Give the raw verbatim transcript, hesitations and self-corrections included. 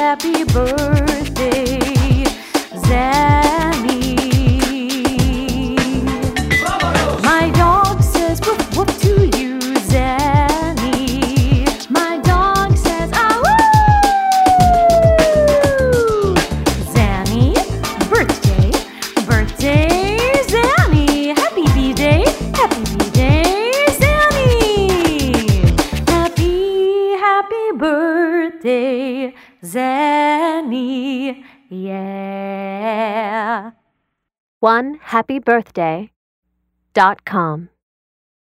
happy birthday, Zanny. My dog says woof woof to you, Zanny. My dog says ah woo. Zanny, birthday, birthday, Zanny. Happy B-Day, happy B-Day, Zanny. Happy, happy birthday, Zanny. Yeah. one happy birthday dot com